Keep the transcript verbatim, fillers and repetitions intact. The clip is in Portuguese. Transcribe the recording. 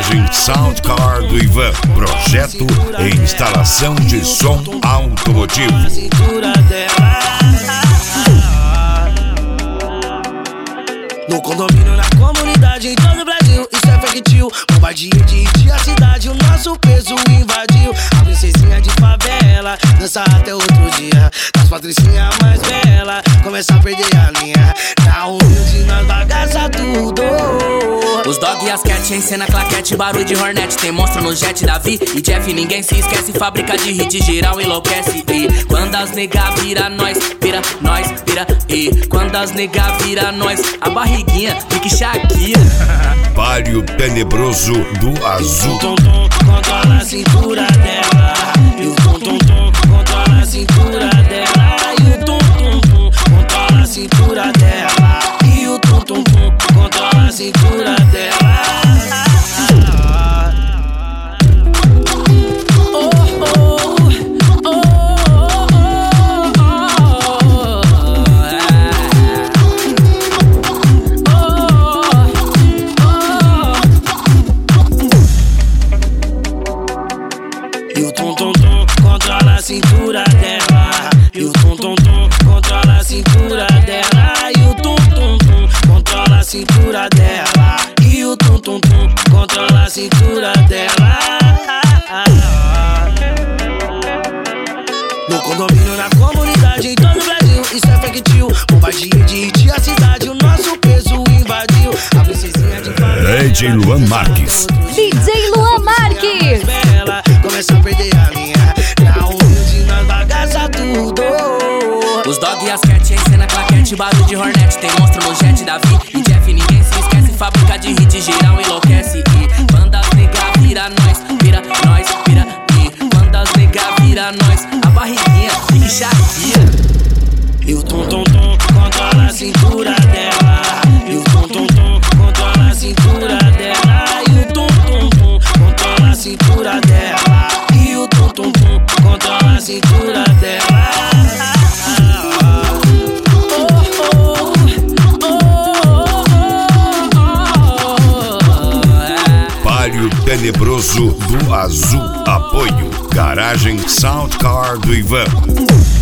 Garagem Soundcar do Ivan. Projeto e instalação de som automotivo. No condomínio, na comunidade, em todo o Brasil, isso é fake tio. Bombardia de dia, a cidade, o nosso peso invadiu. A princesinha de favela, dança até outro dia. Das patricinhas mais bela, começa a perder a linha. Na humilde nós bagaça tudo. Os dog e as cat em cena, claquete, barulho de hornet. Tem monstro no jet, Davi e Jeff, ninguém se esquece. Fábrica de hit, geral enlouquece. E quando as nega vira nós, vira nós, vira. E quando as nega vira nós, a barriguinha fica Shakira. Palio tenebroso do azul. O tom-tom controla a cintura dela. E o tom-tom-tom controla a cintura dela. E o tom-tom-tom controla a cintura dela. E o tom-tom-tom controla a cintura dela. E o tom-tom-tom controla a cintura dela. E o tom-tom-tom controla a cintura dela. E o tom-tom-tom controla a cintura dela. E o tom-tom-tom controla a cintura dela. No condomínio, na comunidade, em todo o Brasil, isso é fake tio. Bombardia de dia, a cidade, o nosso peso invadiu. A princesinha de favela, D J Luan Marques. D J Luan Marques. Começa a perder a linha. Na humilde nós bagaça tudo. Os dog e as cat em cena, claquete, barulho de hornet. Tem monstro no jet, Davi e Jeff, ninguém se esquece. Fábrica de hit, geral enlouquece. E quando as nega vira nós, vira nós, vira. E quando as nega vira nós, a barriguinha fica Shakira. E o tom-tom-tom controla a cintura dela. E o tom-tom-tom controla a cintura dela. E o tom-tom-tom controla a cintura dela. E o tom-tom-tom controla a cintura dela. Palio tenebroso do azul. Apoio Garagem Soundcar do Ivan.